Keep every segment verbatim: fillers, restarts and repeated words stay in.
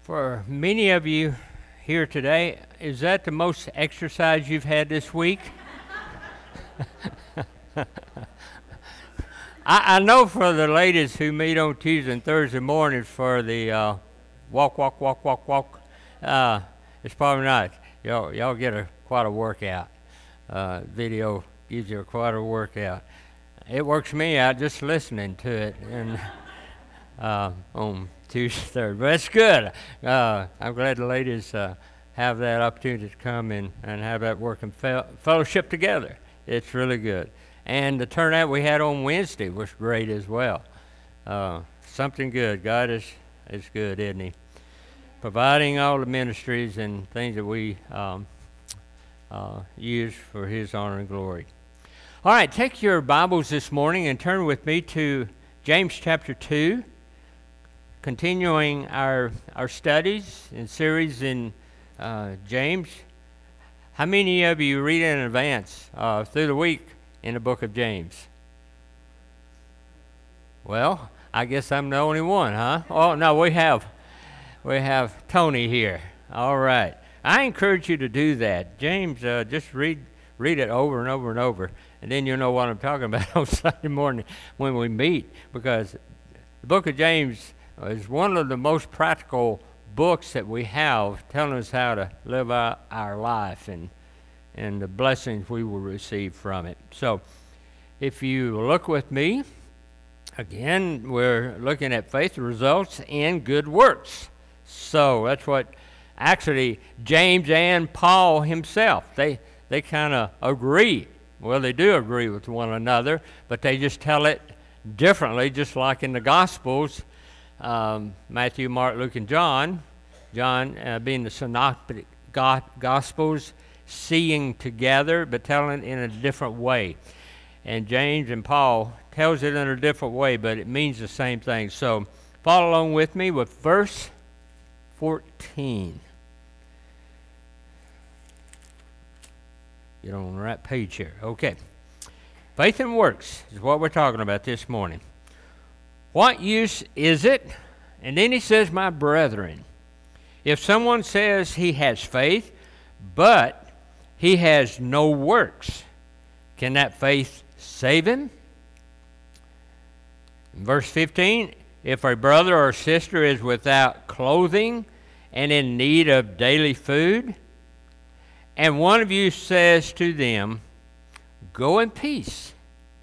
For many of you here today, is that the most exercise you've had this week? I, I know for the ladies who meet on Tuesday and Thursday mornings for the uh, walk, walk, walk, walk, walk, uh, it's probably not. Y'all, y'all get a quite a workout. Uh, video gives you a quite a workout. It works me out just listening to it and uh, on Tuesday, Thursday. But it's good. Uh, I'm glad the ladies uh, have that opportunity to come in and have that working fel- fellowship together. It's really good. And the turnout we had on Wednesday was great as well. Uh, something good. God is, is good, isn't he? Providing all the ministries and things that we um, uh, use for his honor and glory. All right, take your Bibles this morning and turn with me to James chapter two, continuing our our studies and series in uh, James. How many of you read in advance uh, through the week in the book of James? Well, I guess I'm the only one, huh? Oh, no, we have we have Tony here. All right. I encourage you to do that. James, uh, just read read it over and over and over, and then you'll know what I'm talking about on Sunday morning when we meet, because the book of James is one of the most practical books that we have, telling us how to live our, our life and and the blessings we will receive from it. So if you look with me, again, we're looking at faith results in good works. So that's what actually James and Paul himself, they, they kind of agree. Well, they do agree with one another, but they just tell it differently, just like in the Gospels, um, Matthew, Mark, Luke, and John. John uh, being the synoptic go- Gospels, seeing together, but telling it in a different way. And James and Paul tells it in a different way, but it means the same thing. So follow along with me with verse fourteen. Get on the right page here. Okay. Faith and works is what we're talking about this morning. What use is it? And then he says, my brethren, if someone says he has faith, but he has no works, can that faith save him? In verse fifteen, if a brother or sister is without clothing and in need of daily food, and one of you says to them, go in peace,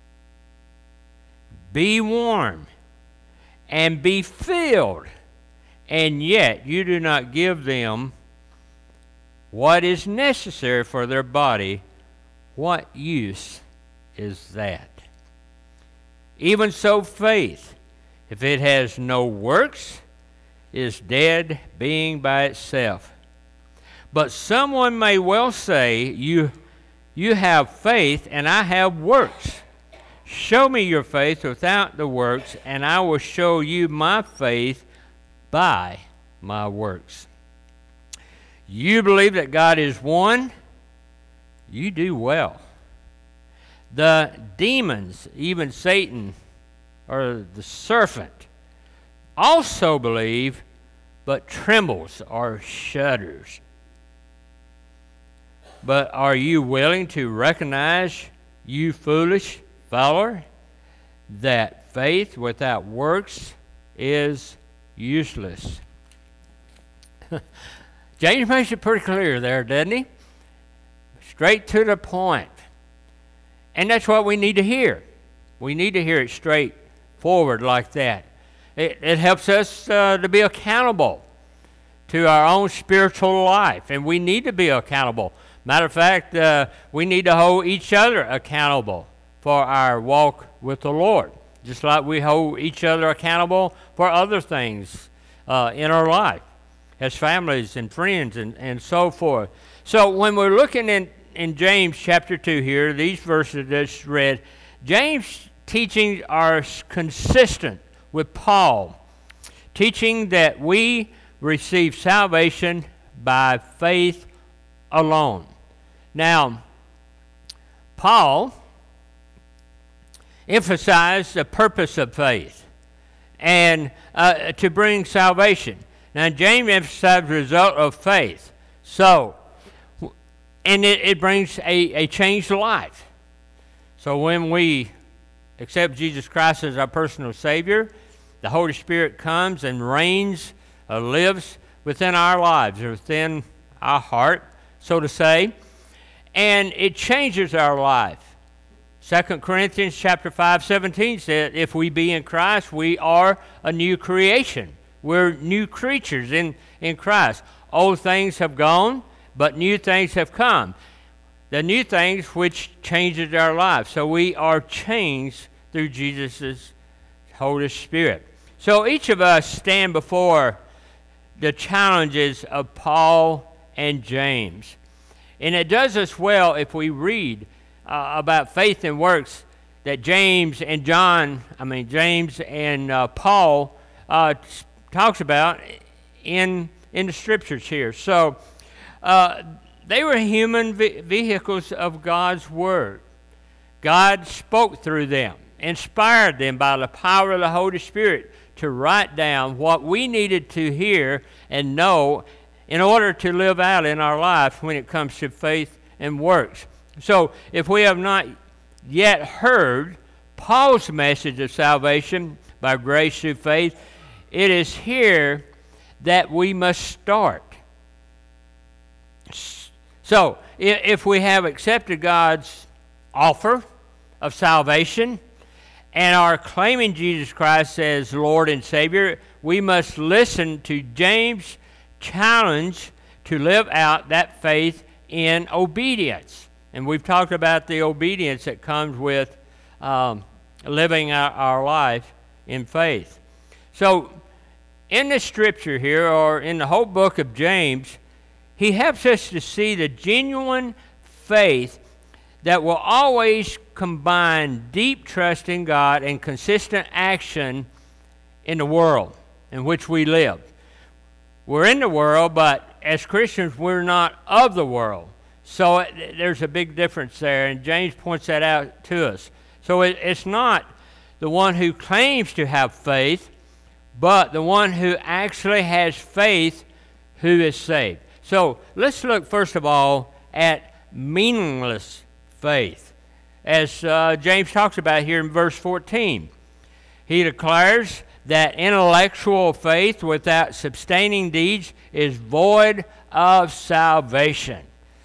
be warm, and be filled, and yet you do not give them what is necessary for their body, what use is that? Even so, faith, if it has no works, is dead, being by itself. But someone may well say, you, you have faith, and I have works. Show me your faith without the works, and I will show you my faith by my works. You believe that God is one, you do well. The demons, even Satan or the serpent, also believe, but trembles or shudders. But are you willing to recognize, you foolish follower, that faith without works is useless? James makes it pretty clear there, doesn't he? Straight to the point. And that's what we need to hear. We need to hear it straight forward like that. It, it helps us uh, to be accountable to our own spiritual life. And we need to be accountable. Matter of fact, uh, we need to hold each other accountable for our walk with the Lord. Just like we hold each other accountable for other things uh, in our life, as families and friends and, and so forth. So when we're looking in, in James chapter two here, these verses that's read, James' teachings are consistent with Paul, teaching that we receive salvation by faith alone. Now, Paul emphasized the purpose of faith and uh, to bring salvation. Now, James emphasized the result of faith. So, and it, it brings a, a changed life. So when we accept Jesus Christ as our personal Savior, the Holy Spirit comes and reigns, uh, lives within our lives, or within our heart, so to say, and it changes our life. Second Corinthians chapter five, seventeen says, if we be in Christ, we are a new creation. We're new creatures in, in Christ. Old things have gone, but new things have come. The new things which changes our life. So we are changed through Jesus' Holy Spirit. So each of us stand before the challenges of Paul and James. And it does us well if we read uh, about faith and works that James and John, I mean James and uh, Paul uh, talks about in, in the scriptures here. So uh, they were human ve- vehicles of God's Word. God spoke through them, inspired them by the power of the Holy Spirit to write down what we needed to hear and know in order to live out in our life when it comes to faith and works. So if we have not yet heard Paul's message of salvation by grace through faith, it is here that we must start. So if we have accepted God's offer of salvation and are claiming Jesus Christ as Lord and Savior, we must listen to James' challenge to live out that faith in obedience. And we've talked about the obedience that comes with um, living our, our life in faith. So in the scripture here, or in the whole book of James, he helps us to see the genuine faith that will always combine deep trust in God and consistent action in the world in which we live. We're in the world, but as Christians, we're not of the world. So it, there's a big difference there, and James points that out to us. So it, it's not the one who claims to have faith, but the one who actually has faith who is saved. So let's look first of all at meaningless faith, as uh, James talks about here in verse fourteen. He declares that intellectual faith without sustaining deeds is void of salvation.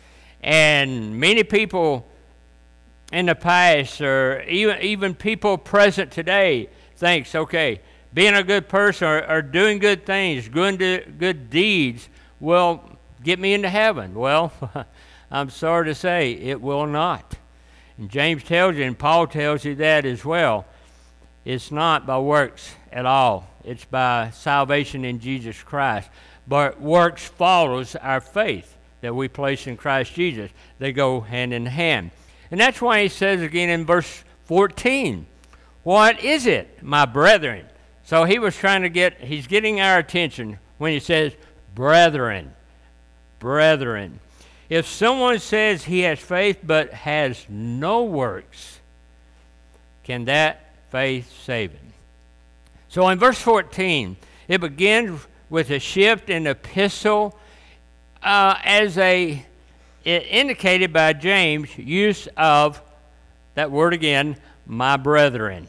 And many people in the past, or even, even people present today, thinks, okay, being a good person or, or doing good things, doing good deeds will get me into heaven. Well, I'm sorry to say, it will not. And James tells you, and Paul tells you that as well. It's not by works at all. It's by salvation in Jesus Christ. But works follows our faith that we place in Christ Jesus. They go hand in hand. And that's why he says again in verse fourteen, what is it, my brethren? So he was trying to get, he's getting our attention when he says, brethren, brethren. If someone says he has faith but has no works, can that faith save him? So in verse fourteen, it begins with a shift in the epistle uh, as a, it indicated by James' use of that word again, my brethren.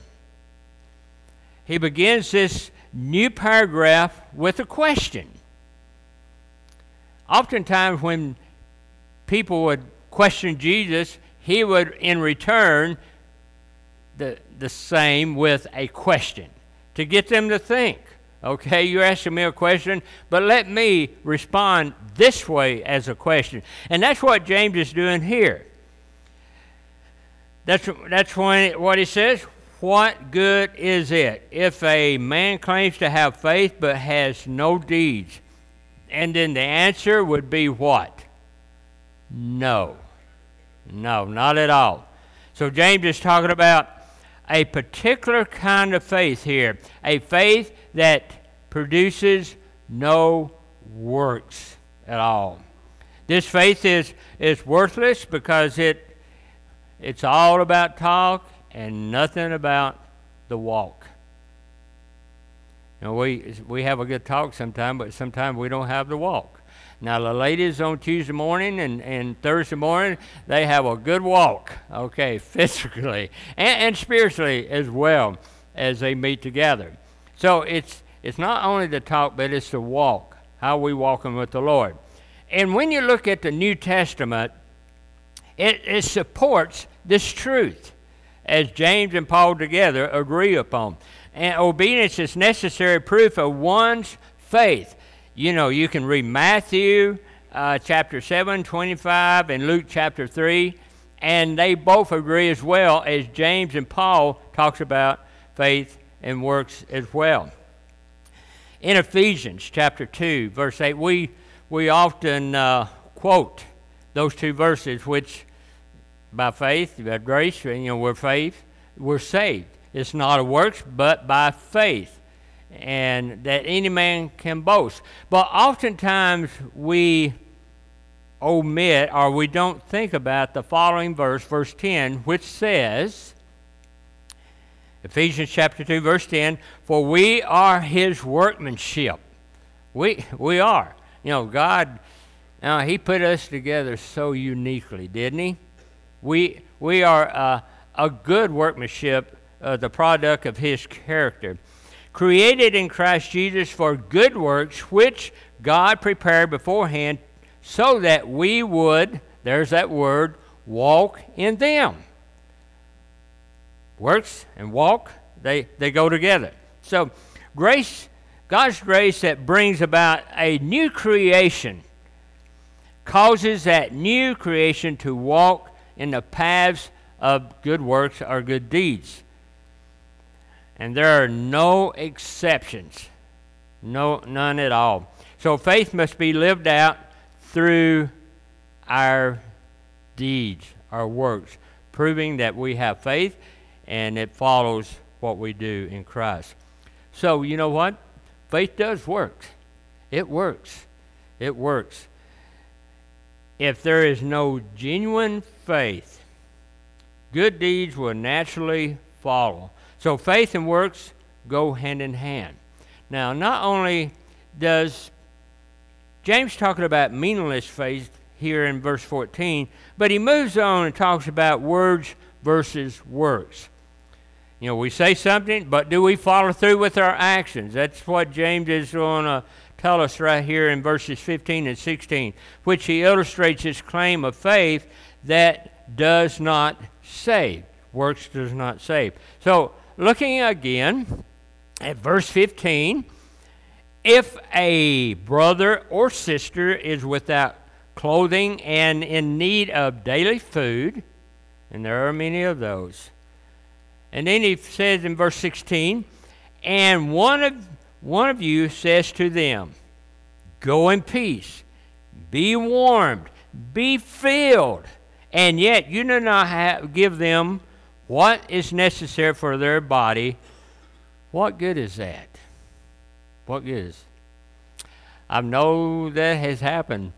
He begins this new paragraph with a question. Oftentimes when people would question Jesus, he would in return the, the same with a question to get them to think. Okay, you're asking me a question, but let me respond this way as a question. And that's what James is doing here. That's, that's when, what he says. What good is it if a man claims to have faith but has no deeds? And then the answer would be what? No. No, not at all. So James is talking about a particular kind of faith here, a faith that produces no works at all. This faith is, is worthless because it it's all about talk and nothing about the walk. You know, we we have a good talk sometimes, but sometimes we don't have the walk. Now, the ladies on Tuesday morning and, and Thursday morning, they have a good walk, okay, physically and, and spiritually as well as they meet together. So it's it's not only the talk, but it's the walk, how we walking with the Lord. And when you look at the New Testament, it, it supports this truth, as James and Paul together agree upon. And obedience is necessary proof of one's faith. You know, you can read Matthew uh, chapter seven, twenty-five, and Luke chapter three, and they both agree as well, as James and Paul talks about faith and works as well. In Ephesians chapter two, verse eight, we we often uh, quote those two verses, which by faith, by grace, you know, we're faith, we're saved. It's not of works, but by faith, and that any man can boast. But oftentimes we omit, or we don't think about the following verse, verse ten, which says, Ephesians chapter two, verse ten, for we are his workmanship. We we are. You know, God, uh, he put us together so uniquely, didn't he? We, we are uh, a good workmanship, uh, the product of his character, created in Christ Jesus for good works, which God prepared beforehand so that we would, there's that word, walk in them. Works and walk, they, they go together. So grace, God's grace that brings about a new creation causes that new creation to walk in the paths of good works or good deeds. And there are no exceptions, no, none at all. So faith must be lived out through our deeds, our works, proving that we have faith and it follows what we do in Christ. So you know what? Faith does work. It works. It works. If there is no genuine faith, good deeds will naturally follow. So faith and works go hand in hand. Now, not only does James talking about meaningless faith here in verse fourteen, but he moves on and talks about words versus works. You know, we say something, but do we follow through with our actions? That's what James is going to tell us right here in verses fifteen and sixteen, which he illustrates his claim of faith that does not save. Works does not save. So, looking again at verse fifteen, if a brother or sister is without clothing and in need of daily food, and there are many of those. And then he says in verse sixteen, and one of one of you says to them, go in peace, be warmed, be filled, and yet you do not have, give them what is necessary for their body. What good is that? What good is? I know that has happened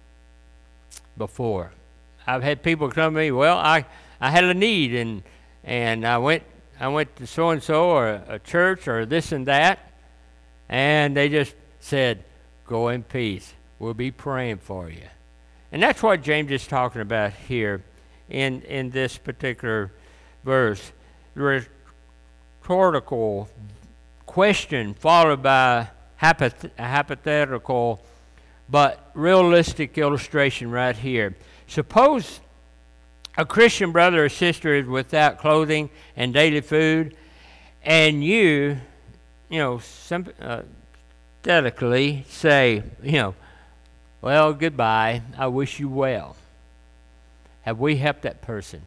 before. I've had people come to me, well, I, I had a need, and and I went I went to so-and-so or a, a church or this and that, and they just said, go in peace. We'll be praying for you. And that's what James is talking about here in, in this particular verse. The rhetorical question followed by hypoth- a hypothetical but realistic illustration right here. Suppose a Christian brother or sister is without clothing and daily food, and you, you know, sympathetically say, you know, well, goodbye, I wish you well. Have we helped that person?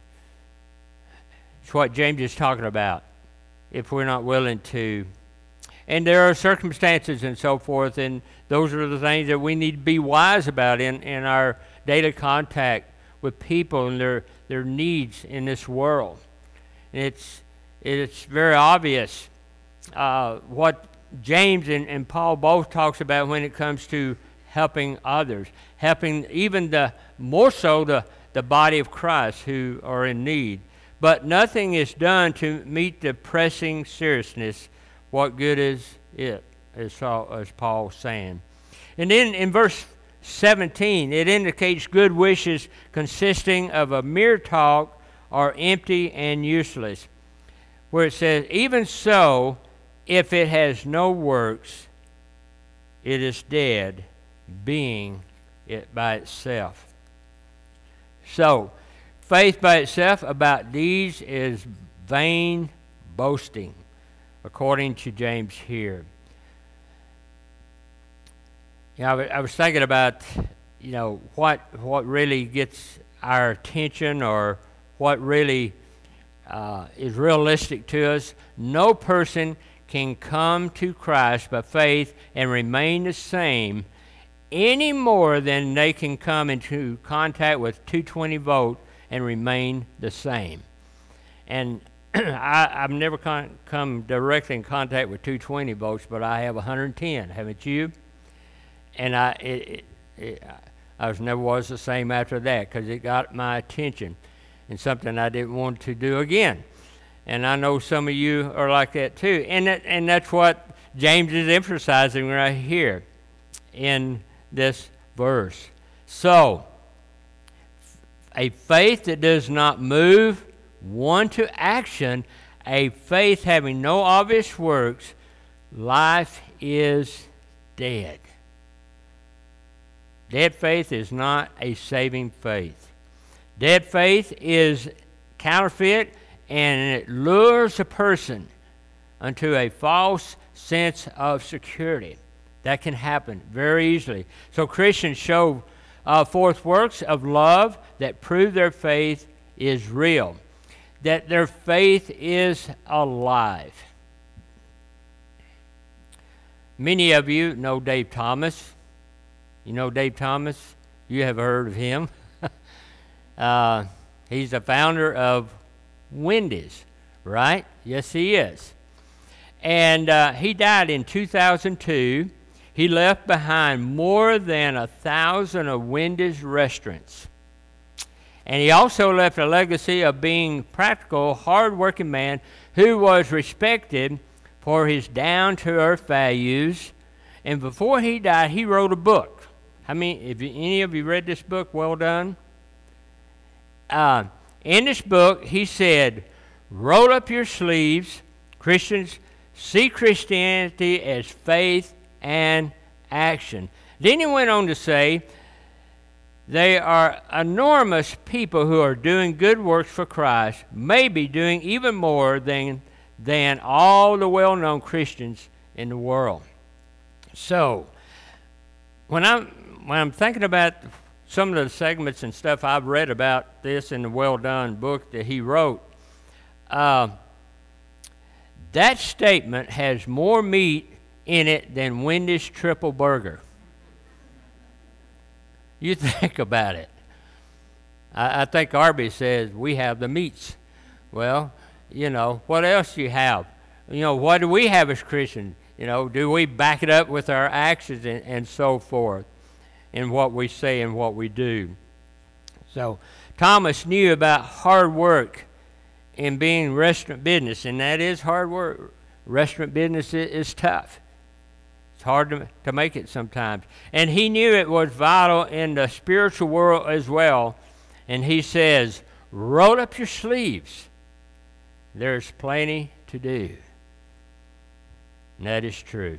It's what James is talking about, if we're not willing to. And there are circumstances and so forth, and those are the things that we need to be wise about in, in our daily contact with people and their, their needs in this world. And it's, it's very obvious uh, what James and, and Paul both talks about when it comes to helping others, helping even the more so the, the body of Christ who are in need. But nothing is done to meet the pressing seriousness. What good is it, as, Saul, as Paul's saying. And then in verse seventeen, it indicates good wishes consisting of a mere talk or empty and useless, where it says, even so, if it has no works, it is dead, being it by itself. So, faith by itself about deeds is vain boasting, according to James here. You know, I was thinking about, you know, what what really gets our attention, or what really uh, is realistic to us. No person can come to Christ by faith and remain the same any more than they can come into contact with two twenty volt and remain the same. And I, I've never con- come directly in contact with two twenty volts, but I have one hundred ten, haven't you? And I it, it, it, I was never was the same after that, because it got my attention, and something I didn't want to do again. And I know some of you are like that too. And that, and that's what James is emphasizing right here in this verse. So, a faith that does not move one to action, a faith having no obvious works, life is dead. Dead faith is not a saving faith. Dead faith is counterfeit, and it lures a person unto a false sense of security. That can happen very easily. So Christians show uh, forth works of love that prove their faith is real, that their faith is alive. Many of you know Dave Thomas. You know Dave Thomas? You have heard of him. uh, he's the founder of Wendy's, right? Yes, he is. And uh, he died in two thousand two. He left behind more than a thousand of Wendy's restaurants. And he also left a legacy of being a practical, hard-working man who was respected for his down-to-earth values. And before he died, he wrote a book. How many, have you, any of you read this book? Well done. Uh, in this book, he said, roll up your sleeves, Christians, see Christianity as faith and action. Then he went on to say, they are enormous people who are doing good works for Christ, maybe doing even more than, than all the well-known Christians in the world. So, when I'm, when I'm thinking about some of the segments and stuff I've read about this in the Well Done book that he wrote, uh, that statement has more meat in it than Wendy's triple burger. You think about it. I, I think Arby's says we have the meats. Well, you know, what else do you have? You know, what do we have as Christians? You know, do we back it up with our actions and, and so forth in what we say and what we do? So Thomas knew about hard work in being restaurant business, and that is hard work. Restaurant business is, is tough. It's hard to, to make it sometimes. And he knew it was vital in the spiritual world as well. And he says, roll up your sleeves. There's plenty to do. And that is true.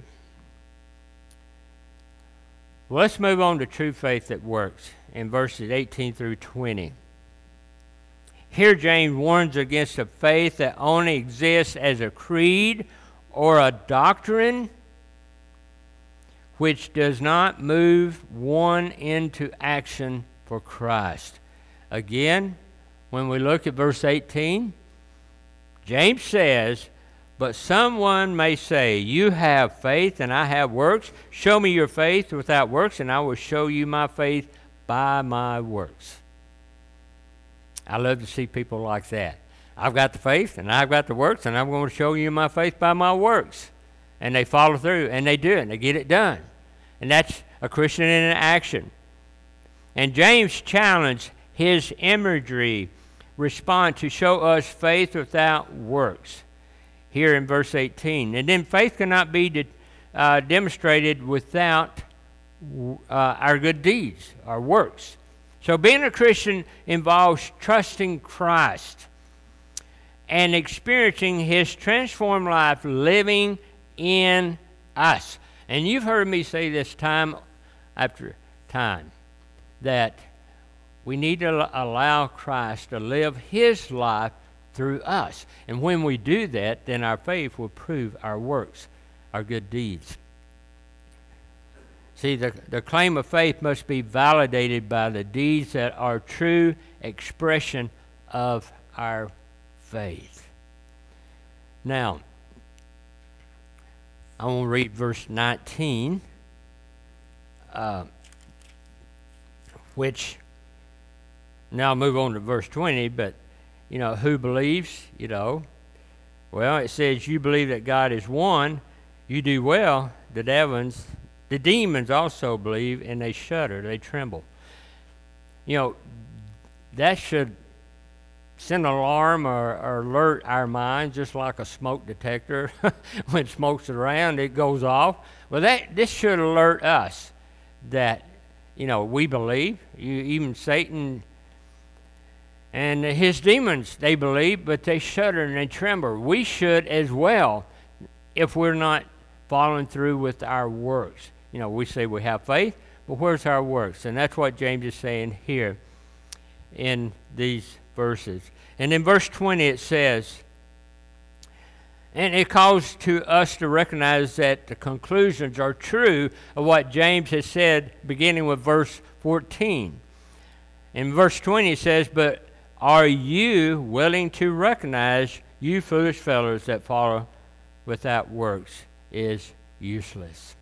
Well, let's move on to true faith that works in verses eighteen through twenty. Here James warns against a faith that only exists as a creed or a doctrine which does not move one into action for Christ. Again, when we look at verse eighteen, James says, but someone may say, you have faith and I have works. Show me your faith without works, and I will show you my faith by my works. I love to see people like that. I've got the faith and I've got the works, and I'm going to show you my faith by my works. And they follow through, and they do it, and they get it done. And that's a Christian in action. And James challenged his imagery response to show us faith without works here in verse eighteen. And then faith cannot be de- uh, demonstrated without uh, our good deeds, our works. So being a Christian involves trusting Christ and experiencing His transformed life living in us. And you've heard me say this time after time, that we need to allow Christ to live His life through us. And when we do that, then our faith will prove our works, our good deeds. See, the, the claim of faith must be validated by the deeds that are true expression of our faith. Now, I want to read verse nineteen, uh, which, now I'll move on to verse twenty, but, you know, who believes, you know? Well, it says, you believe that God is one, you do well. The demons, the demons also believe, and they shudder, they tremble. You know, that should send an alarm or, or alert our minds, just like a smoke detector. When smoke's around, it goes off. Well, that this should alert us that, you know, we believe. You, even Satan and his demons, they believe, but they shudder and they tremble. We should as well, if we're not following through with our works. You know, we say we have faith, but where's our works? And that's what James is saying here in these verses. And in verse twenty it says, and it calls to us to recognize that the conclusions are true of what James has said, beginning with verse fourteen. In verse twenty it says, but are you willing to recognize, you foolish fellows, that follow without works is useless?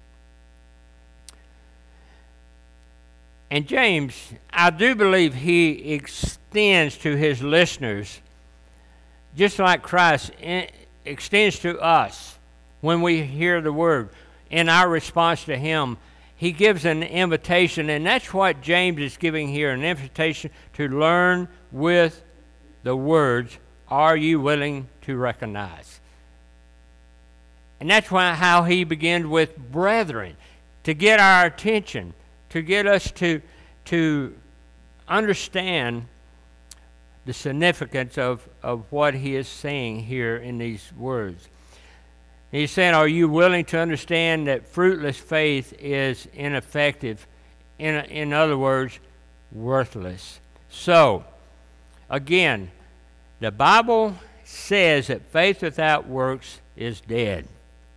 And James, I do believe he extends to his listeners, just like Christ in, extends to us when we hear the word. In our response to him, he gives an invitation, and that's what James is giving here, an invitation to learn with the words, are you willing to recognize? And that's why how he begins with brethren, to get our attention, to get us to, to understand the significance of, of what he is saying here in these words. He's saying, are you willing to understand that fruitless faith is ineffective? In, in other words, worthless. So, again, the Bible says that faith without works is dead.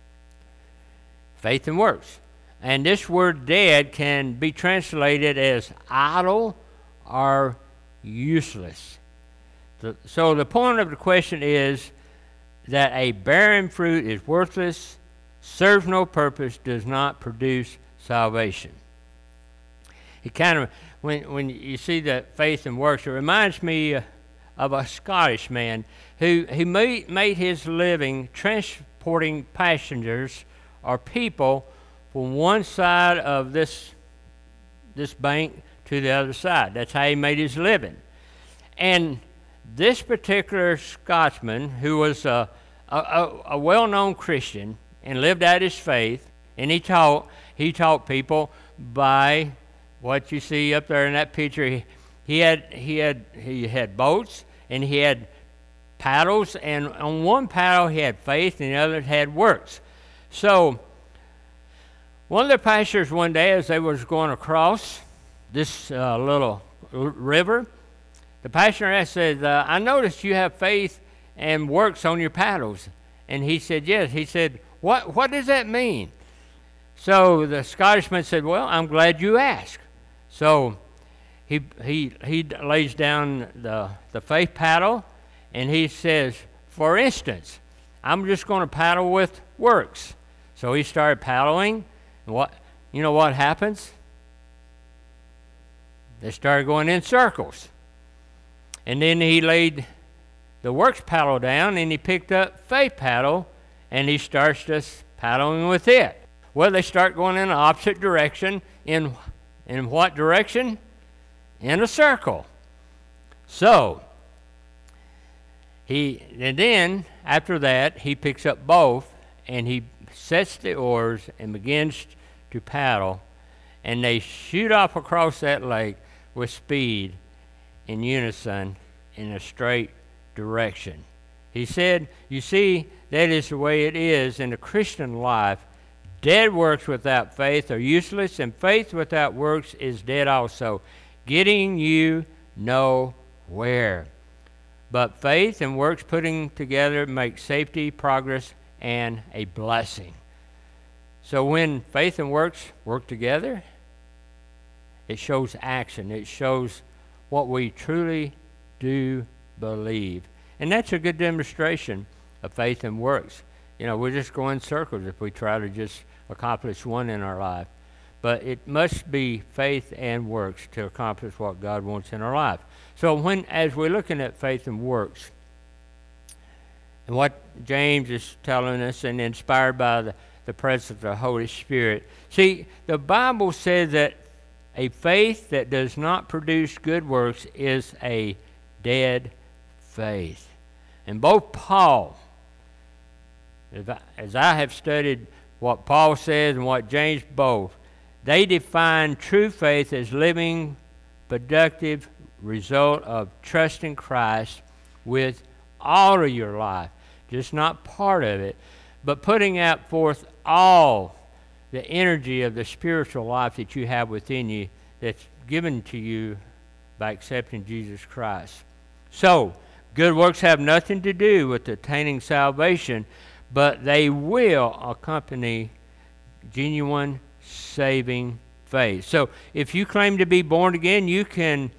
Faith and works. And this word dead can be translated as idle or useless. So the point of the question is that a barren fruit is worthless, serves no purpose, does not produce salvation. It kind of, when when you see that faith and works, it reminds me uh, of a Scottish man who, who made, made his living transporting passengers or people from one side of this, this bank to the other side. That's how he made his living. And this particular Scotsman, who was a, a, a well-known Christian and lived out his faith, and he taught, he taught people by what you see up there in that picture. He, he had he had he had boats and he had paddles, and on one paddle he had faith and the other had works. So one of the pastors one day, as they was going across this uh, little river, the pastor said, uh, I noticed you have faith and works on your paddles. And he said, yes. He said, what, what does that mean? So the Scottishman said, well, I'm glad you asked. So he he he lays down the, the faith paddle, and he says, for instance, I'm just going to paddle with works. So he started paddling. And what you know what happens? They started going in circles. And then he laid the works paddle down, and he picked up faith paddle, and he starts just paddling with it. Well, they start going in the opposite direction. In, in what direction? In a circle. So, he and then, after that, he picks up both, and he sets the oars and begins to paddle, and they shoot off across that lake with speed in unison in a straight direction. He said, you see, that is the way it is in the Christian life. Dead works without faith are useless, and faith without works is dead also, getting you nowhere. But faith and works putting together make safety, progress, and a blessing. So when faith and works work together, it shows action. It shows what we truly do believe. And that's a good demonstration of faith and works. You know, we're just going in circles if we try to just accomplish one in our life. But it must be faith and works to accomplish what God wants in our life. So when, as we're looking at faith and works, and what James is telling us, and inspired by the, the presence of the Holy Spirit. See, the Bible says that a faith that does not produce good works is a dead faith. And both Paul, as I, as I have studied what Paul says and what James both, they define true faith as living productive result of trusting Christ with all of your life, just not part of it, but putting out forth all the energy of the spiritual life that you have within you that's given to you by accepting Jesus Christ. So, good works have nothing to do with attaining salvation, but they will accompany genuine saving faith. So, if you claim to be born again, you can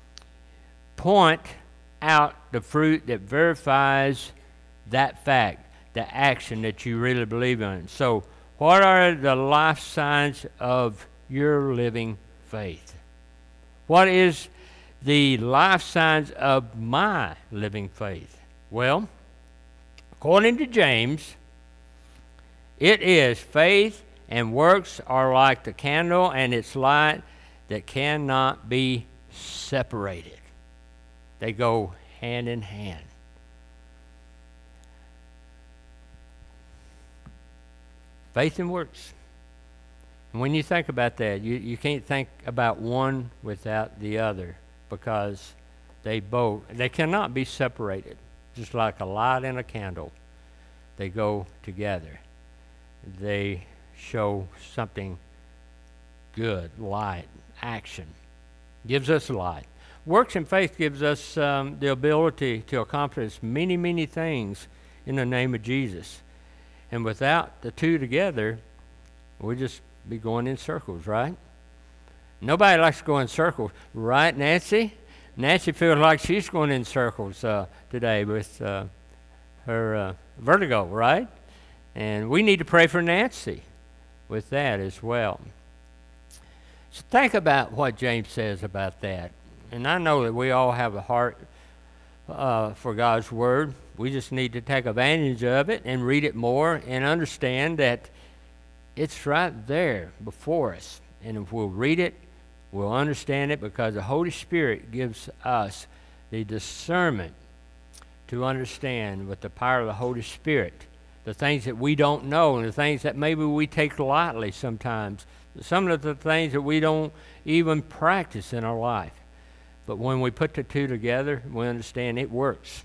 point out the fruit that verifies that fact, the action that you really believe in. So, what are the life signs of your living faith? What is the life signs of my living faith? Well, according to James, it is faith and works are like the candle and its light that cannot be separated. They go hand in hand. Faith and works. And when you think about that, you, you can't think about one without the other, because they both, they cannot be separated. Just like a light and a candle, they go together. They show something good, light, action. Gives us light. Works and faith gives us um, the ability to accomplish many, many things in the name of Jesus. And without the two together, we'll just be going in circles, right? Nobody likes to go in circles, right, Nancy? Nancy feels like she's going in circles uh, today with uh, her uh, vertigo, right? And we need to pray for Nancy with that as well. So think about what James says about that. And I know that we all have a heart uh, for God's Word. We just need to take advantage of it and read it more and understand that it's right there before us. And if we'll read it, we'll understand it, because the Holy Spirit gives us the discernment to understand with the power of the Holy Spirit the things that we don't know and the things that maybe we take lightly sometimes. Some of the things that we don't even practice in our life. But when we put the two together, we understand it works.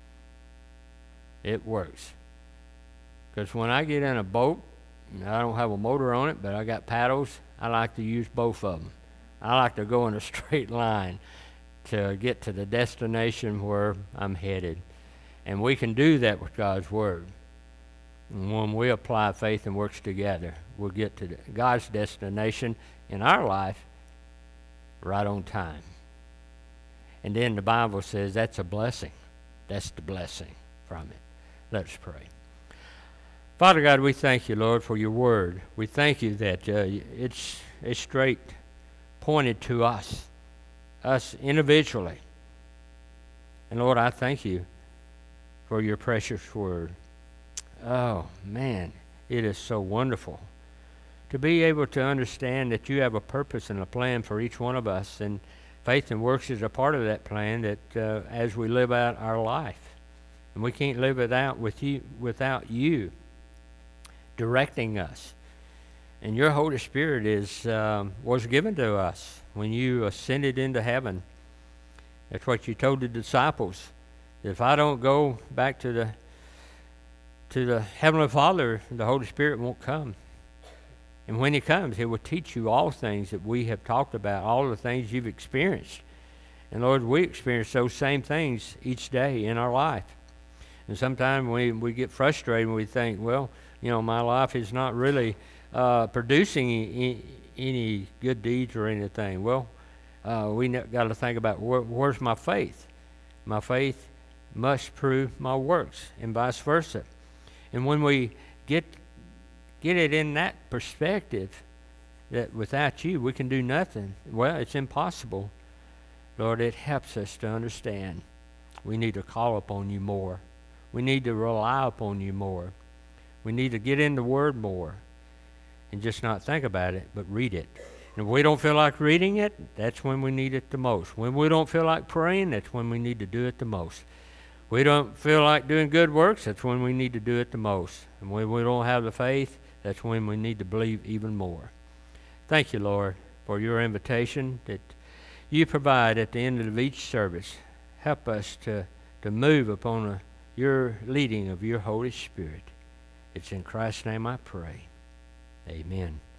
It works. Because when I get in a boat, I don't have a motor on it, but I got paddles, I like to use both of them. I like to go in a straight line to get to the destination where I'm headed. And we can do that with God's Word. And when we apply faith and works together, we'll get to God's destination in our life right on time. And then the Bible says that's a blessing. That's the blessing from it. Let's pray. Father God, we thank you, Lord, for your word. We thank you that uh, it's, it's straight pointed to us, us individually. And Lord, I thank you for your precious word. Oh, man, it is so wonderful to be able to understand that you have a purpose and a plan for each one of us. And faith and works is a part of that plan, that uh, as we live out our life. And we can't live it out with you, without you directing us. And your Holy Spirit is um, was given to us when you ascended into heaven. That's what you told the disciples. If I don't go back to the to the Heavenly Father, the Holy Spirit won't come. And when He comes, He will teach you all things that we have talked about, all the things you've experienced. And Lord, we experience those same things each day in our life. And sometimes we, we get frustrated and we think, well, you know, my life is not really uh, producing any, any good deeds or anything. Well, uh, we got to think about where, where's my faith? My faith must prove my works, and vice versa. And when we get get it in that perspective, that without you we can do nothing, well, it's impossible. Lord, it helps us to understand we need to call upon you more. We need to rely upon you more. We need to get in the Word more and just not think about it, but read it. And if we don't feel like reading it, that's when we need it the most. When we don't feel like praying, that's when we need to do it the most. We don't feel like doing good works, that's when we need to do it the most. And when we don't have the faith, that's when we need to believe even more. Thank you, Lord, for your invitation that you provide at the end of each service. Help us to, to move upon a, your leading of your Holy Spirit. It's in Christ's name I pray. Amen.